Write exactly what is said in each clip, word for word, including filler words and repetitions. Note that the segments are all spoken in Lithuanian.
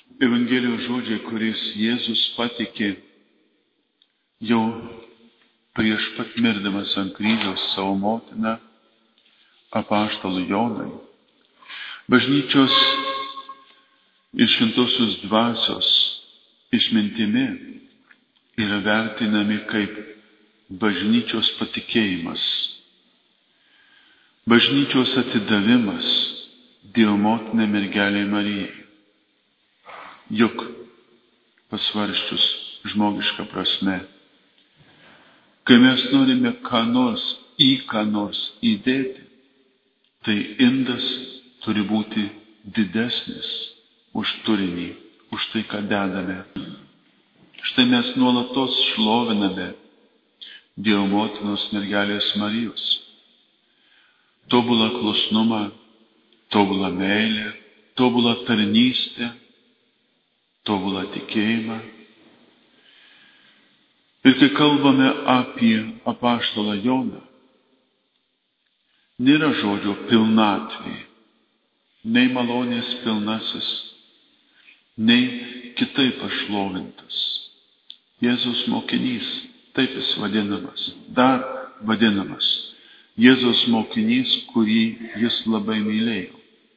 Evangelijos žodžiai, kuriais Jėzus patikė jau prieš pat mirdamas ant kryžiaus savo motiną apaštalui Jonui. Bažnyčios ir šventosios dvasios išmintimi yra vertinami kaip bažnyčios patikėjimas, bažnyčios atidavimas Dievo motinai mergelei Marijai. Juk pasvarščius žmogišką prasme, kai mes norime ką nors į ką nors įdėti, tai indas turi būti didesnis už turinį, už tai, ką dedame. Štai mes nuolatos šloviname Dievo motinos mergelės Marijos tobulą klusnumą, tobulą meilę, tobulą tarnystę, tobulą tikėjimą. Ir kai kalbame apie apaštalą Joną, nėra žodžio pilnatvė, nei malonės pilnasis, nei kitaip pašlovintas. Jėzus mokinys, taip jis vadinamas, dar vadinamas. Jėzus mokinys, kurį jis labai mylėjo.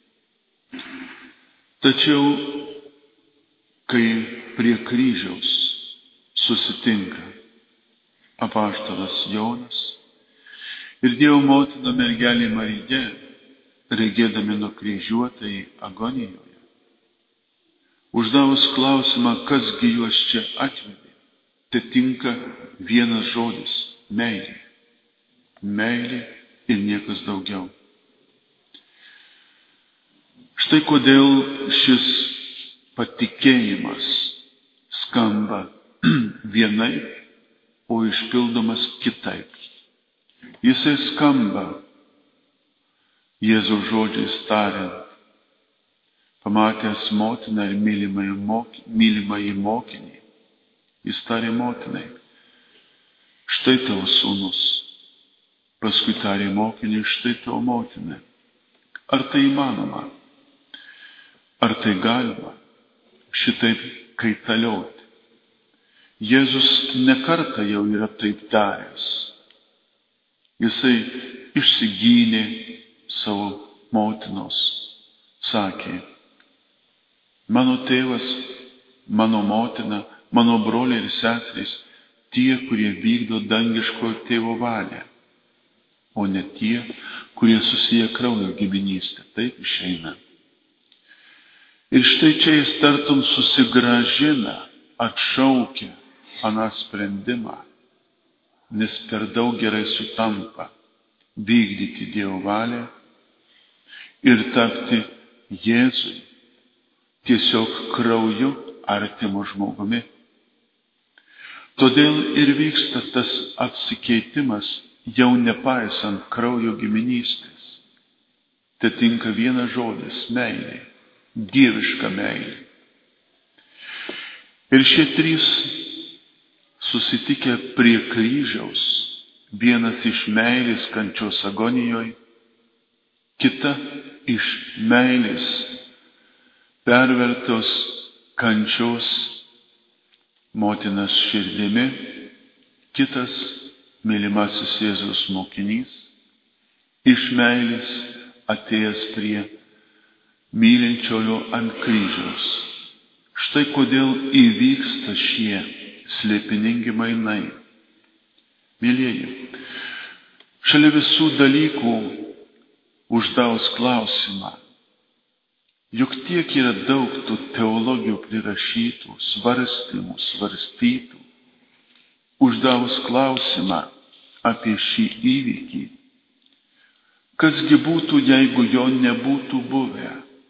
Tačiau, kai prie kryžiaus susitinka apaštalas Jonas ir Dievo motina mergelė Marija, regėdami nukryžiuotąjį agonijoje, uždavus klausimą, kasgi juos čia atvedė, tai tinka vienas žodis – meilė. Meilė ir niekas daugiau. Štai kodėl šis patikėjimas skamba vienaip, o išpildomas kitaip. Jisai skamba Jėzaus žodžiais tariant, pamatęs motiną ir mylimąjį mokinį, mylimąjį mokinį, jis tarė motinai, štai tavo sūnus. Paskui tarė mokinį, štai tavo motina. Ar tai įmanoma? Ar tai galima šitaip kaitalioti? Jėzus nekartą jau yra taip daręs. Jisai išsigynė savo motinos. Sakė, mano tėvas, mano motina, mano broliai ir seserys, tie, kurie vykdo dangiškojo tėvo valią, o ne tie, kurie susiję kraujo giminystę. Taip išeina. Ir štai čia jis tartum susigrąžina, atšaukia aną sprendimą, nes per daug gerai sutampa vykdyti Dievo valią ir tapti Jėzui tiesiog krauju artimu žmogumi. Todėl ir vyksta tas apsikeitimas, jau nepaisant kraujo giminystės. Tai tinka vienas žodis – meilė, dieviška meilė. Ir šie trys susitikę prie kryžiaus, vienas iš meilės kančios agonijoje, kita iš meilės pervertos kančios motinas širdimi, kitas mylimasis Jėzaus mokinys, iš meilės atėjęs prie mylinčiojo ant kryžiaus. Štai kodėl įvyksta šie slėpiningi mainai. Mylieji, šalia visų dalykų uždavus klausimą, juk tiek yra daug tų teologijų prirašytų, svarstymų, svarstytų, uždavus klausimą apie šį įvykį, kasgi būtų, jeigu jo nebūtų buvę?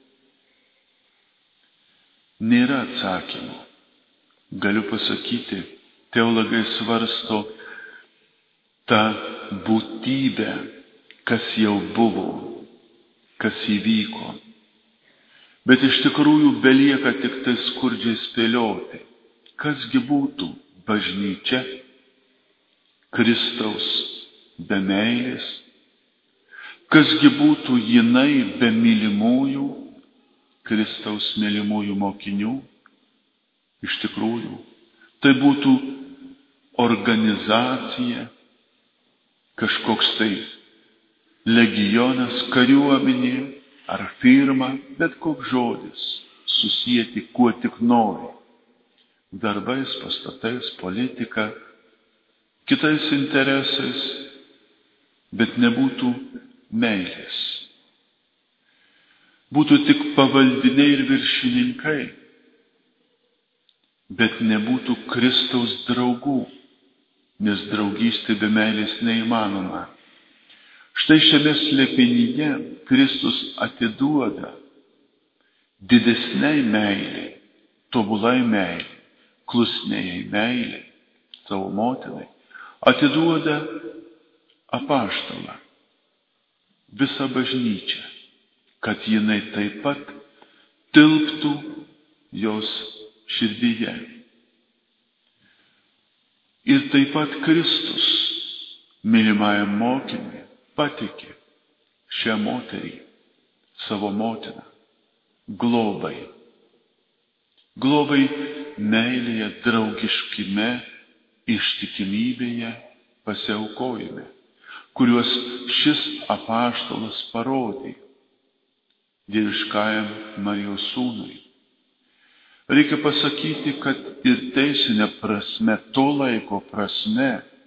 Nėra atsakymų. Galiu pasakyti, teologai svarsto tą būtybę, kas jau buvo, kas įvyko. Bet iš tikrųjų belieka tik tai skurdžiai spėlioti, kasgi būtų bažnyčia Kristaus be meilės, kasgi būtų jinai be mylimųjų, Kristaus mylimųjų mokinių, Iš tikrųjų, tai būtų organizacija, kažkoks tai legionas, kariuomenė ar firma, bet koks žodis, susijęti kuo tik nori. Darbais, pastatais, politika, kitais interesais, bet nebūtų meilės. Būtų tik pavaldiniai ir viršininkai, bet nebūtų Kristaus draugų, nes draugystė be meilės neįmanoma. Štai šiame slėpinyje Kristus atiduoda didesniai meiliai, tobulai meiliai, klusniai meiliai, savo motinai, atiduoda apaštalą, visą bažnyčią, kad jinai taip pat tilptų jos širdyje. Ir taip pat Kristus, mylimajam mokiniui, patikė šią moterį, savo motiną, globai. Globai meilėje, draugiškime, ištikimybėje, pasiaukojime, kuriuos šis apaštalas parodė dieviškajam Marijos sūnui. Reikia pasakyti, kad ir teisinė prasme, to laiko prasme,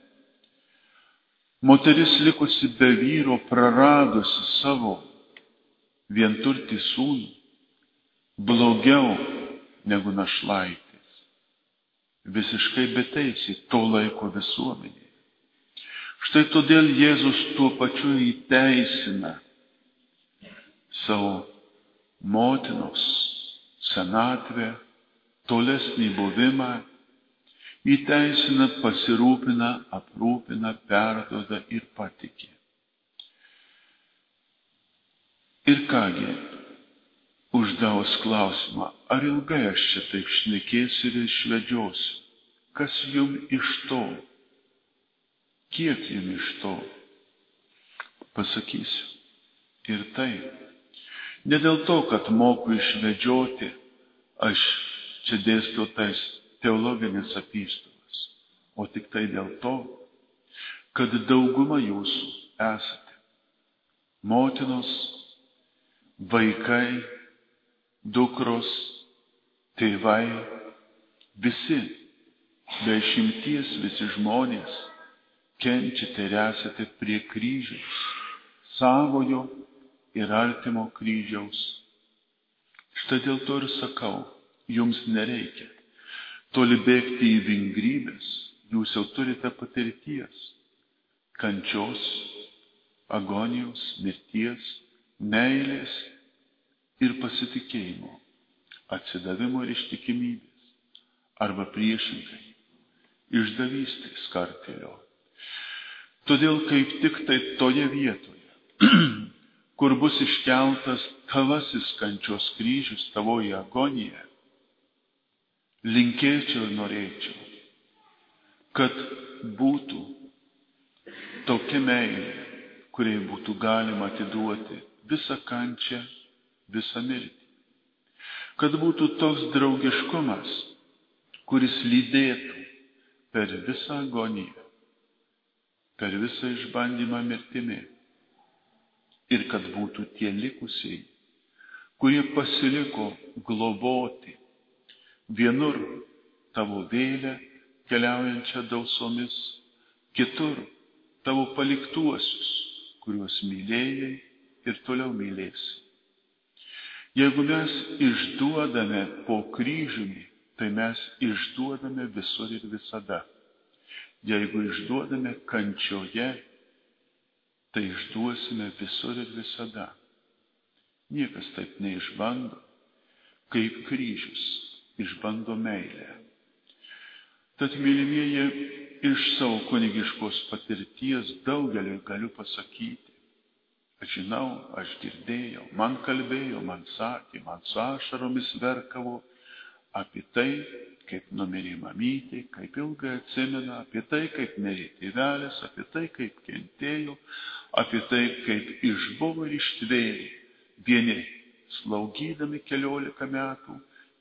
moteris likusi be vyro, praradusi savo vienturtį sūnų, blogiau negu našlaitis, visiškai beteisiai to laiko visuomenėje. Štai todėl Jėzus tuo pačiu įteisina savo motinos senatvę, tolesnį buvimą, įteisina, pasirūpina, aprūpina, perduoda ir patikė. Ir kągi, uždavus klausimą, ar ilgai aš čia taip šnekėsiu ir išvedžiosiu? Kas jum iš to? Kiek jum iš to? Pasakysiu. Ir tai, ne dėl to, kad moku išvedžioti, aš čia dėstau tais teologinės apystovas, o tik tai dėl to, kad dauguma jūsų esate motinos, vaikai, dukros, tėvai, visi, be išimties visi žmonės, kenčiate ir esate prie kryžiaus, savojo ir artimo kryžiaus. Štai dėl to ir sakau, jums nereikia toli bėgti į vingrybės, jūs jau turite patirties, kančios, agonijos, mirties, meilės ir pasitikėjimo, atsidavimo ir ištikimybės, arba priešingai, išdavystės kartelio. Todėl kaip tik tai toje vietoje, kur bus iškeltas tavasis kančios kryžius, tavoji agonija, linkėčiau ir norėčiau, kad būtų tokia meilė, kuriai būtų galima atiduoti visą kančią, visą mirtį. Kad būtų toks draugiškumas, kuris lydėtų per visą agoniją, per visą išbandymą mirtimi. Ir kad būtų tie likusiai, kurie pasiliko globoti vienur tavo vėlę keliaujančią dausomis, kitur tavo paliktuosius, kuriuos mylėjai ir toliau mylėsi. Jeigu mes išduodame po kryžiumi, tai mes išduodame visur ir visada. Jeigu išduodame kančioje, tai išduosime visur ir visada. Niekas taip neišbando, kaip kryžius išbando meilę. Tad, mylimieji, iš savo kunigiškos patirties daugeliui galiu pasakyti, aš žinau, aš girdėjau, man kalbėjo, man sakė, man su ašaromis verkavo apie tai, kaip numirė mamytė, kaip ilgai atsimena, apie tai, kaip mirė tėvelis, apie tai, kaip kentėjo, apie tai, kaip išbuvo ir ištvėrė, vieni slaugydami keliolika metų,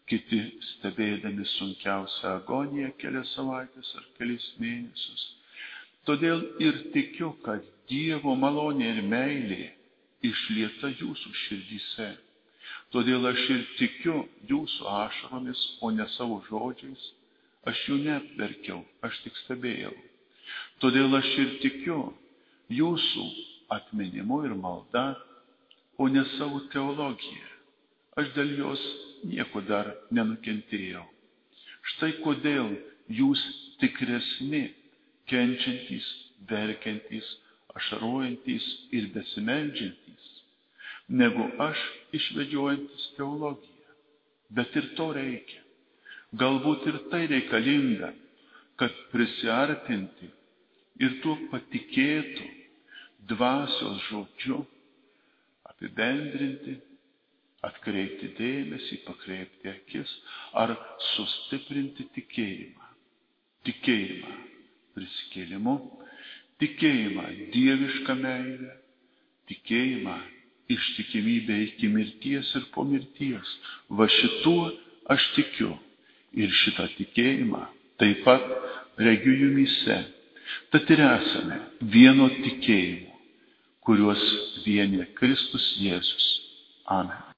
kiti stebėdami sunkiausią agoniją kelias savaitės ar kelis mėnesius. Todėl ir tikiu, kad Dievo malonė ir meilė išlieta jūsų širdyse. Todėl aš ir tikiu jūsų ašaromis, o ne savo žodžiais. Aš jų neapverkiau, aš tik stebėjau. Todėl aš ir tikiu jūsų atminimu ir malda, o ne savo teologija. Aš dėl jos nieko dar nenukentėjau. Štai kodėl jūs tikresni, kenčiantys, verkiantys, ašaruojantys ir besimeldžiantys, negu aš išvedžiojantis teologiją. Bet ir to reikia. Galbūt ir tai reikalinga, kad prisiartinti ir tuo patikėtų dvasios žodžiu, apibendrinti, atkreipti dėmesį, pakreipti akis ar sustiprinti tikėjimą. Tikėjimą prisikėlimu, tikėjimą dievišką meilę, tikėjimą ištikimybę iki mirties ir po mirties. Va šituo aš tikiu ir šitą tikėjimą taip pat regiu jumyse. Tad ir esame vieno tikėjimo, kuriuos vienija Kristus Jėzus. Amen.